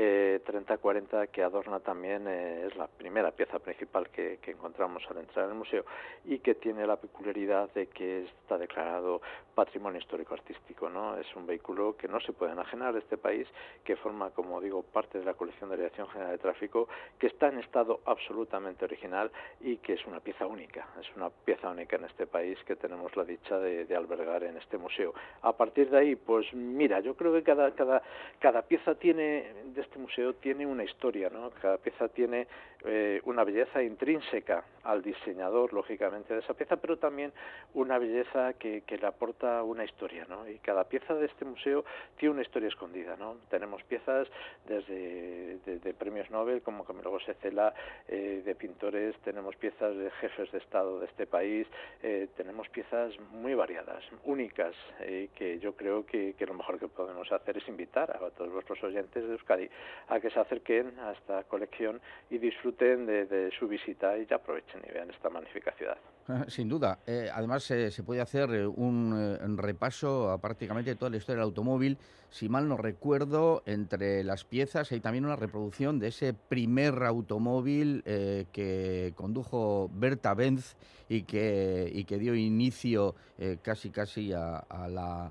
3040 que adorna también, es la primera pieza principal que encontramos al entrar en el museo y que tiene la peculiaridad de que está declarado Patrimonio Histórico Artístico, ¿no? Es un vehículo que no se puede enajenar de este país, que forma, como digo, parte de la colección de la Dirección General de Tráfico, que está en estado absolutamente original y que es una pieza única en este país que tenemos la dicha de albergar en este museo. A partir de ahí, pues mira, yo creo que cada pieza de este museo tiene una historia, ¿no? Cada pieza tiene una belleza intrínseca al diseñador, lógicamente, de esa pieza, pero también una belleza que le aporta una historia, ¿no? Y cada pieza de este museo tiene una historia escondida, ¿no? Tenemos piezas desde de premios Nobel como Camilo José Cela, de pintores, tenemos piezas de jefes de Estado de este país, tenemos piezas muy variadas, únicas, que yo creo que lo mejor que podemos hacer es invitar a todos vuestros oyentes de Euskadi a que se acerquen a esta colección y disfruten de su visita y ya aprovechen y vean esta magnífica ciudad. Sin duda. Además, se puede hacer un repaso a prácticamente toda la historia del automóvil. Si mal no recuerdo, entre las piezas hay también una reproducción de ese primer automóvil que condujo Berta Benz y que dio inicio casi a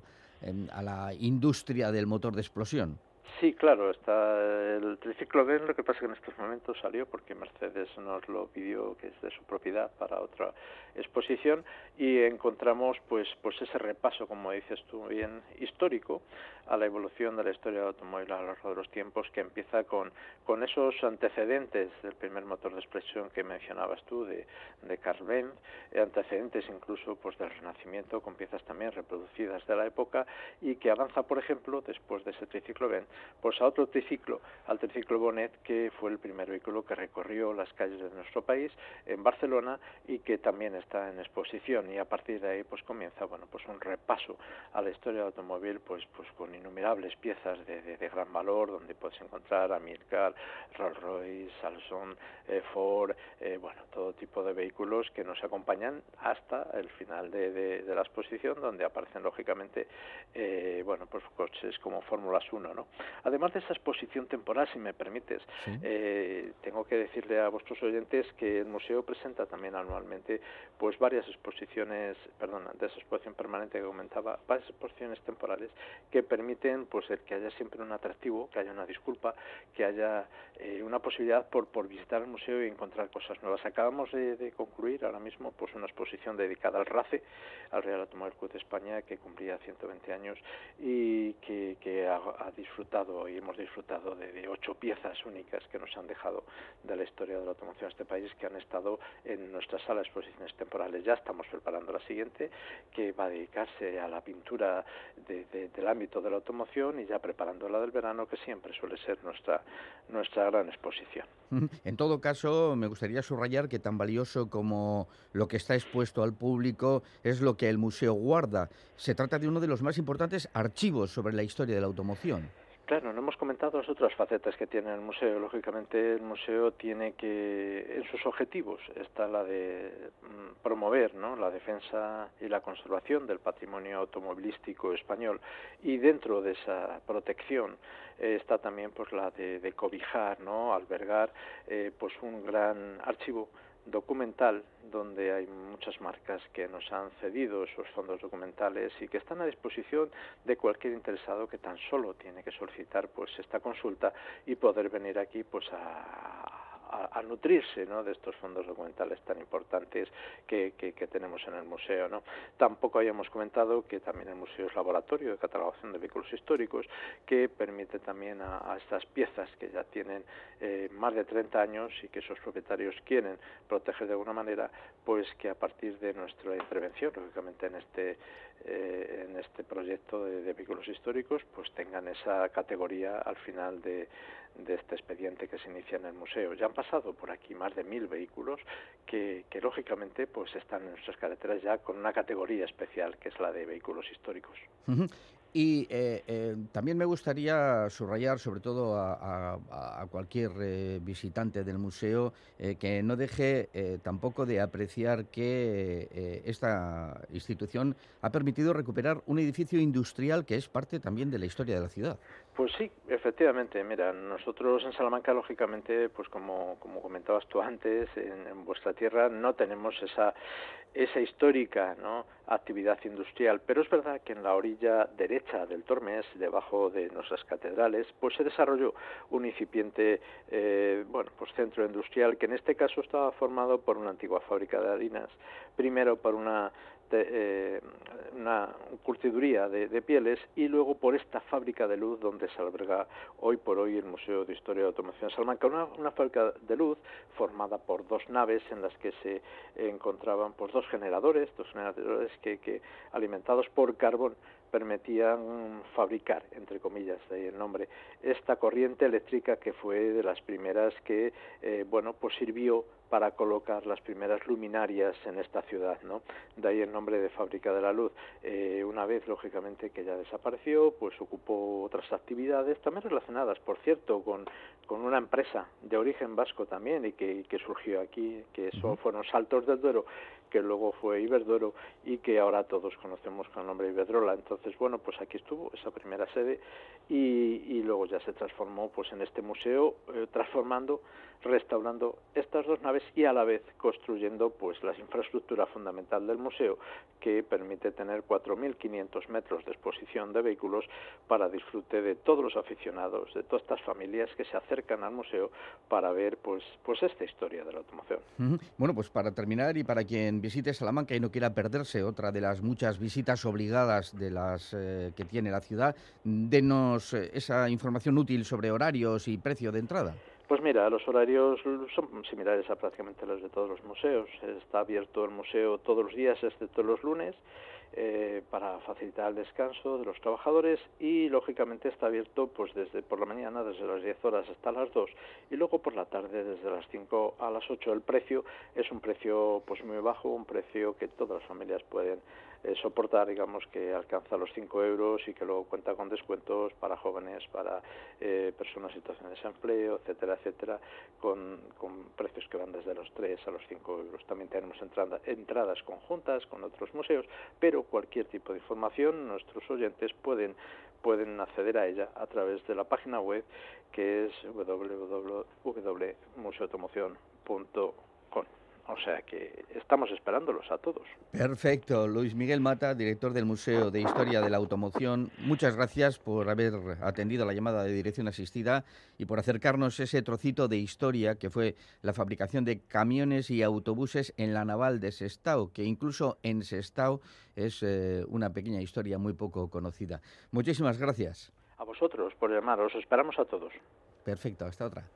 la industria del motor de explosión. Sí, claro, está el triciclo Benz, lo que pasa es que en estos momentos salió porque Mercedes nos lo pidió, que es de su propiedad, para otra exposición, y encontramos pues ese repaso, como dices tú bien, histórico a la evolución de la historia del automóvil a lo largo de los tiempos, que empieza con esos antecedentes del primer motor de explosión que mencionabas tú, de Karl Benz, antecedentes incluso pues del Renacimiento, con piezas también reproducidas de la época, y que avanza, por ejemplo, después de ese triciclo Benz, pues a otro triciclo, al triciclo Bonet, que fue el primer vehículo que recorrió las calles de nuestro país en Barcelona y que también está en exposición, y a partir de ahí pues comienza un repaso a la historia del automóvil pues con innumerables piezas de gran valor, donde puedes encontrar Amilcar, Rolls-Royce, Salson, Ford, bueno, todo tipo de vehículos que nos acompañan hasta el final de la exposición, donde aparecen lógicamente bueno, pues coches como Fórmulas 1, ¿no? Además de esa exposición temporal, si me permites, ¿sí? Tengo que decirle a vuestros oyentes que el museo presenta también anualmente pues varias exposiciones, de esa exposición permanente que comentaba, varias exposiciones temporales que permiten pues el que haya siempre un atractivo, que haya una disculpa, que haya una posibilidad por visitar el museo y encontrar cosas nuevas. Acabamos de concluir ahora mismo pues una exposición dedicada al RACE, al Real Automóvil Club de España, que cumplía 120 años y que ha disfrutado y hemos disfrutado de 8 piezas únicas que nos han dejado de la historia de la automoción en este país, que han estado en nuestra sala de exposiciones temporales. Ya estamos preparando la siguiente, que va a dedicarse a la pintura del ámbito de la automoción, y ya preparando la del verano, que siempre suele ser nuestra gran exposición. En todo caso, me gustaría subrayar que tan valioso como lo que está expuesto al público es lo que el museo guarda. Se trata de uno de los más importantes archivos sobre la historia de la automoción. Claro, no hemos comentado las otras facetas que tiene el museo. Lógicamente, el museo tiene que, en sus objetivos, está la de promover, ¿no?, la defensa y la conservación del patrimonio automovilístico español, y dentro de esa protección está también pues la de cobijar, ¿no?, albergar pues un gran archivo documental, donde hay muchas marcas que nos han cedido esos fondos documentales y que están a disposición de cualquier interesado, que tan solo tiene que solicitar pues esta consulta y poder venir aquí pues a nutrirse, ¿no?, de estos fondos documentales tan importantes que tenemos en el museo, ¿no? Tampoco habíamos comentado que también el museo es laboratorio de catalogación de vehículos históricos, que permite también a estas piezas que ya tienen más de 30 años y que sus propietarios quieren proteger de alguna manera, pues que a partir de nuestra intervención, lógicamente en este proyecto de vehículos históricos, pues tengan esa categoría al final de este expediente que se inicia en el museo. Ya han pasado por aquí más de 1000 vehículos que lógicamente pues están en nuestras carreteras ya con una categoría especial, que es la de vehículos históricos. Uh-huh. Y también me gustaría subrayar, sobre todo a cualquier visitante del museo, que no deje tampoco de apreciar que esta institución ha permitido recuperar un edificio industrial que es parte también de la historia de la ciudad. Pues sí, efectivamente. Mira, nosotros en Salamanca, lógicamente, pues como comentabas tú antes, en vuestra tierra no tenemos esa histórica, ¿no?, actividad industrial, pero es verdad que en la orilla derecha del Tormes, debajo de nuestras catedrales, pues se desarrolló un incipiente pues centro industrial, que en este caso estaba formado por una antigua fábrica de harinas, primero por una curtiduría de pieles, y luego por esta fábrica de luz donde se alberga hoy por hoy el Museo de Historia de Automoción de Salamanca, una fábrica de luz formada por 2 naves en las que se encontraban pues dos generadores que alimentados por carbón permitían fabricar, entre comillas, de ahí el nombre, esta corriente eléctrica, que fue de las primeras que pues sirvió para colocar las primeras luminarias en esta ciudad, ¿no? De ahí el nombre de Fábrica de la Luz. Una vez, lógicamente, que ya desapareció, pues ocupó otras actividades, también relacionadas, por cierto, con una empresa de origen vasco también, y que surgió aquí, que eso fueron Saltos del Duero, que luego fue Iberdrola, y que ahora todos conocemos con el nombre Iberdrola. Entonces, bueno, pues aquí estuvo esa primera sede, y luego ya se transformó pues en este museo, transformando, restaurando estas 2 naves y a la vez construyendo pues la infraestructura fundamental del museo, que permite tener 4.500 metros de exposición de vehículos para disfrute de todos los aficionados, de todas estas familias que se acercan al museo para ver pues esta historia de la automoción. Bueno, pues para terminar, y para quien visite Salamanca y no quiera perderse otra de las muchas visitas obligadas de las que tiene la ciudad, denos esa información útil sobre horarios y precio de entrada. Pues mira, los horarios son similares a prácticamente los de todos los museos. Está abierto el museo todos los días, excepto los lunes, para facilitar el descanso de los trabajadores, y lógicamente está abierto pues desde por la mañana, desde las 10 horas hasta las 2, y luego por la tarde desde las 5 a las 8. El precio es un precio pues muy bajo, un precio que todas las familias pueden soportar, digamos, que alcanza los 5 euros y que luego cuenta con descuentos para jóvenes, para personas en situación de desempleo, etcétera, etcétera, con precios que van desde los 3 a los 5 euros. También tenemos entradas conjuntas con otros museos, pero cualquier tipo de información nuestros oyentes pueden acceder a ella a través de la página web, que es www.museoautomoción.com. O sea que estamos esperándolos a todos. Perfecto. Luis Miguel Mata, director del Museo de Historia de la Automoción, muchas gracias por haber atendido la llamada de dirección asistida y por acercarnos ese trocito de historia que fue la fabricación de camiones y autobuses en la naval de Sestao, que incluso en Sestao es una pequeña historia muy poco conocida. Muchísimas gracias. A vosotros por llamar, os esperamos a todos. Perfecto, hasta otra.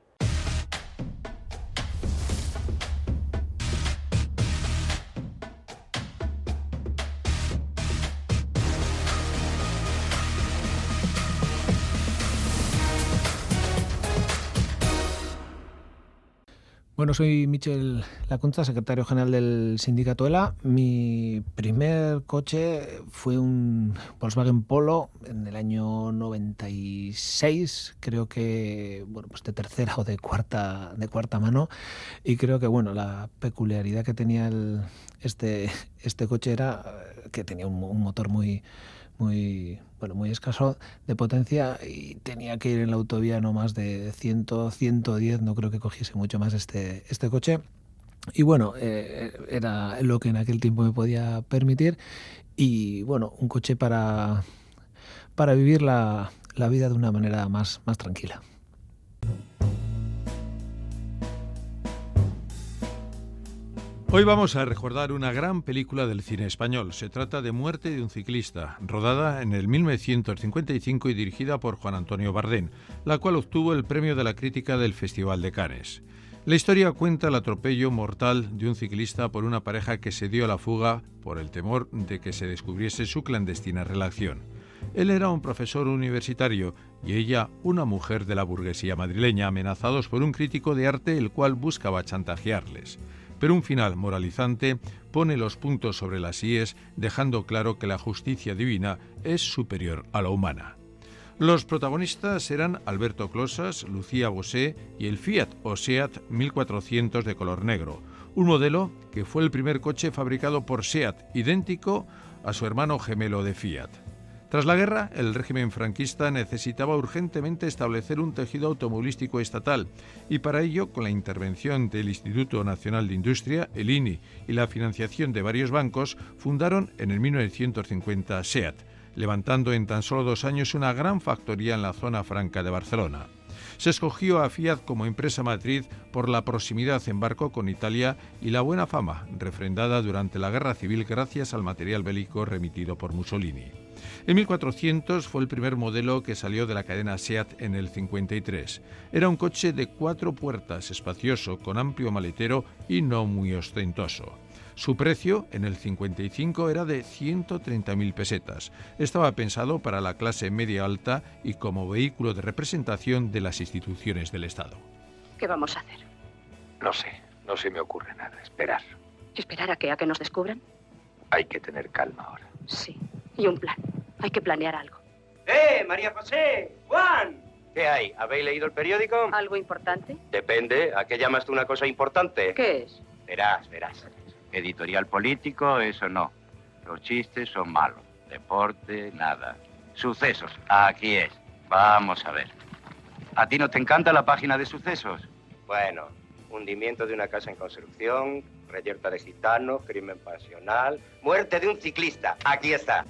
Bueno, soy Michel Lacunza, secretario general del sindicato ELA. Mi primer coche fue un Volkswagen Polo en el año 96, creo que pues de tercera o de cuarta mano, y creo que la peculiaridad que tenía este coche era que tenía un motor muy escaso de potencia y tenía que ir en la autovía no más de 100, 110, no creo que cogiese mucho más este coche. Y era lo que en aquel tiempo me podía permitir y un coche para vivir la vida de una manera más tranquila. Hoy vamos a recordar una gran película del cine español. Se trata de Muerte de un ciclista, rodada en el 1955 y dirigida por Juan Antonio Bardén, la cual obtuvo el premio de la crítica del Festival de Cannes. La historia cuenta el atropello mortal de un ciclista por una pareja que se dio a la fuga por el temor de que se descubriese su clandestina relación. Él era un profesor universitario y ella una mujer de la burguesía madrileña, amenazados por un crítico de arte el cual buscaba chantajearles. Pero un final moralizante pone los puntos sobre las íes, dejando claro que la justicia divina es superior a la humana. Los protagonistas eran Alberto Closas, Lucía Bosé y el Fiat o Seat 1400 de color negro, un modelo que fue el primer coche fabricado por Seat, idéntico a su hermano gemelo de Fiat. Tras la guerra, el régimen franquista necesitaba urgentemente establecer un tejido automovilístico estatal y para ello, con la intervención del Instituto Nacional de Industria, el INI, y la financiación de varios bancos, fundaron en el 1950 SEAT, levantando en tan solo 2 años una gran factoría en la zona franca de Barcelona. Se escogió a Fiat como empresa matriz por la proximidad en barco con Italia y la buena fama, refrendada durante la Guerra Civil gracias al material bélico remitido por Mussolini. El 1400 fue el primer modelo que salió de la cadena SEAT en el 53. Era un coche de 4 puertas, espacioso, con amplio maletero y no muy ostentoso. Su precio en el 55 era de 130.000 pesetas. Estaba pensado para la clase media-alta y como vehículo de representación de las instituciones del Estado. ¿Qué vamos a hacer? No sé, no se me ocurre nada. Esperar. ¿Esperar a qué? ¿A que nos descubran? Hay que tener calma ahora. Sí, y un plan. Hay que planear algo. María José! ¡Juan! ¿Qué hay? ¿Habéis leído el periódico? ¿Algo importante? Depende. ¿A qué llamas tú una cosa importante? ¿Qué es? Verás. Editorial político, eso no. Los chistes son malos. Deporte, nada. Sucesos, aquí es. Vamos a ver. ¿A ti no te encanta la página de sucesos? Bueno, hundimiento de una casa en construcción, reyerta de gitanos, crimen pasional, muerte de un ciclista. Aquí está.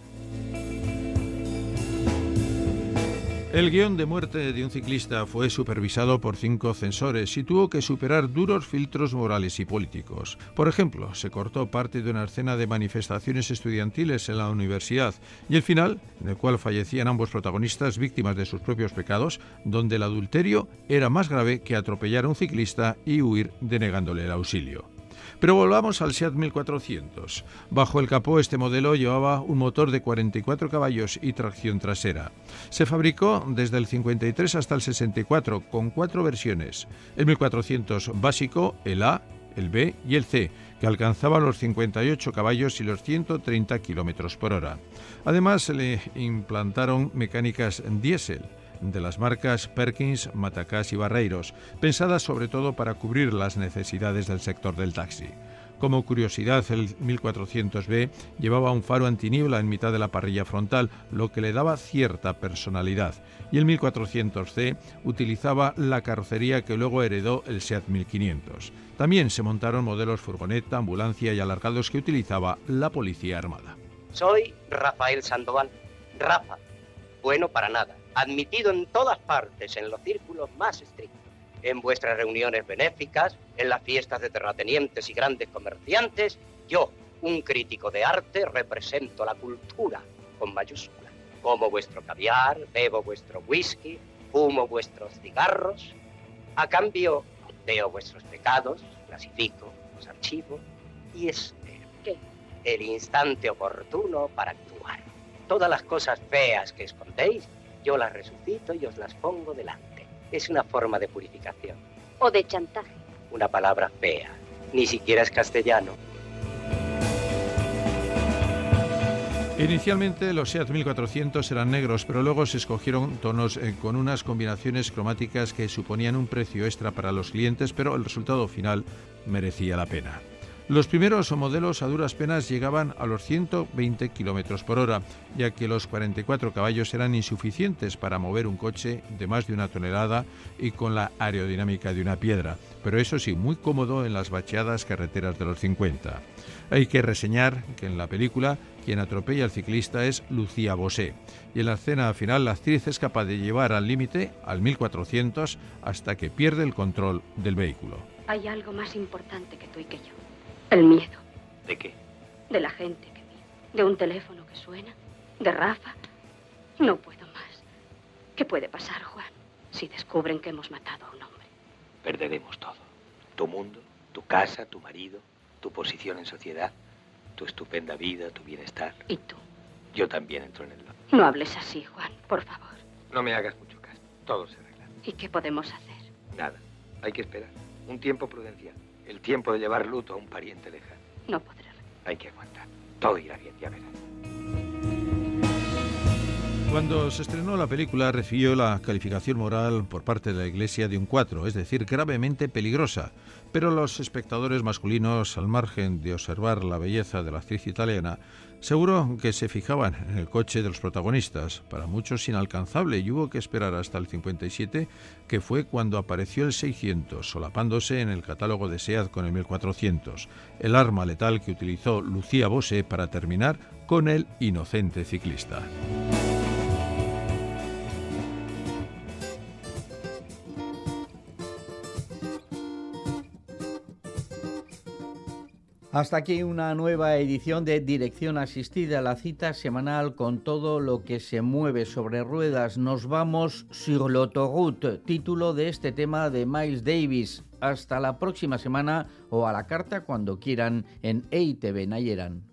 El guión de Muerte de un ciclista fue supervisado por 5 censores y tuvo que superar duros filtros morales y políticos. Por ejemplo, se cortó parte de una escena de manifestaciones estudiantiles en la universidad y el final, en el cual fallecían ambos protagonistas víctimas de sus propios pecados, donde el adulterio era más grave que atropellar a un ciclista y huir denegándole el auxilio. Pero volvamos al SEAT 1400. Bajo el capó este modelo llevaba un motor de 44 caballos y tracción trasera. Se fabricó desde el 53 hasta el 64 con 4 versiones. El 1400 básico, el A, el B y el C, que alcanzaban los 58 caballos y los 130 kilómetros por hora. Además, se le implantaron mecánicas diésel de las marcas Perkins, Matacás y Barreiros, pensadas sobre todo para cubrir las necesidades del sector del taxi. Como curiosidad, el 1400B llevaba un faro antiniebla en mitad de la parrilla frontal, lo que le daba cierta personalidad, y el 1400C utilizaba la carrocería que luego heredó el Seat 1500. También se montaron modelos furgoneta, ambulancia y alargados que utilizaba la policía armada. Soy Rafael Sandoval. Rafa, bueno para nada, admitido en todas partes, en los círculos más estrictos, en vuestras reuniones benéficas, en las fiestas de terratenientes y grandes comerciantes. Yo, un crítico de arte, represento la cultura con mayúscula. Como vuestro caviar, bebo vuestro whisky, fumo vuestros cigarros. A cambio, veo vuestros pecados, clasifico, los archivo y espero. ¿Qué? El instante oportuno para actuar. Todas las cosas feas que escondéis, yo las resucito y os las pongo delante. Es una forma de purificación. O de chantaje. Una palabra fea. Ni siquiera es castellano. Inicialmente los Seat 1400 eran negros, pero luego se escogieron tonos con unas combinaciones cromáticas que suponían un precio extra para los clientes, pero el resultado final merecía la pena. Los primeros modelos a duras penas llegaban a los 120 km por hora, ya que los 44 caballos eran insuficientes para mover un coche de más de 1 tonelada y con la aerodinámica de una piedra, pero eso sí, muy cómodo en las bacheadas carreteras de los 50. Hay que reseñar que en la película quien atropella al ciclista es Lucía Bosé, y en la escena final la actriz es capaz de llevar al límite al 1400 hasta que pierde el control del vehículo. Hay algo más importante que tú y que yo. El miedo. ¿De qué? De la gente que mira. De un teléfono que suena. De Rafa. No puedo más. ¿Qué puede pasar, Juan, si descubren que hemos matado a un hombre? Perderemos todo. Tu mundo, tu casa, tu marido, tu posición en sociedad, tu estupenda vida, tu bienestar. ¿Y tú? Yo también entro en el lodo. No hables así, Juan, por favor. No me hagas mucho caso. Todo se arregla. ¿Y qué podemos hacer? Nada. Hay que esperar. Un tiempo prudencial. El tiempo de llevar luto a un pariente lejano. No podré. Hay que aguantar. Todo irá bien, ya verás. Cuando se estrenó la película recibió la calificación moral por parte de la Iglesia de un 4, es decir, gravemente peligrosa. Pero los espectadores masculinos, al margen de observar la belleza de la actriz italiana, seguro que se fijaban en el coche de los protagonistas, para muchos inalcanzable, y hubo que esperar hasta el 57, que fue cuando apareció el 600, solapándose en el catálogo de SEAT con el 1400, el arma letal que utilizó Lucía Bosé para terminar con el inocente ciclista. Hasta aquí una nueva edición de Dirección Asistida, la cita semanal con todo lo que se mueve sobre ruedas. Nos vamos sur l'autoroute, título de este tema de Miles Davis. Hasta la próxima semana o a la carta cuando quieran en EITV Nayeran.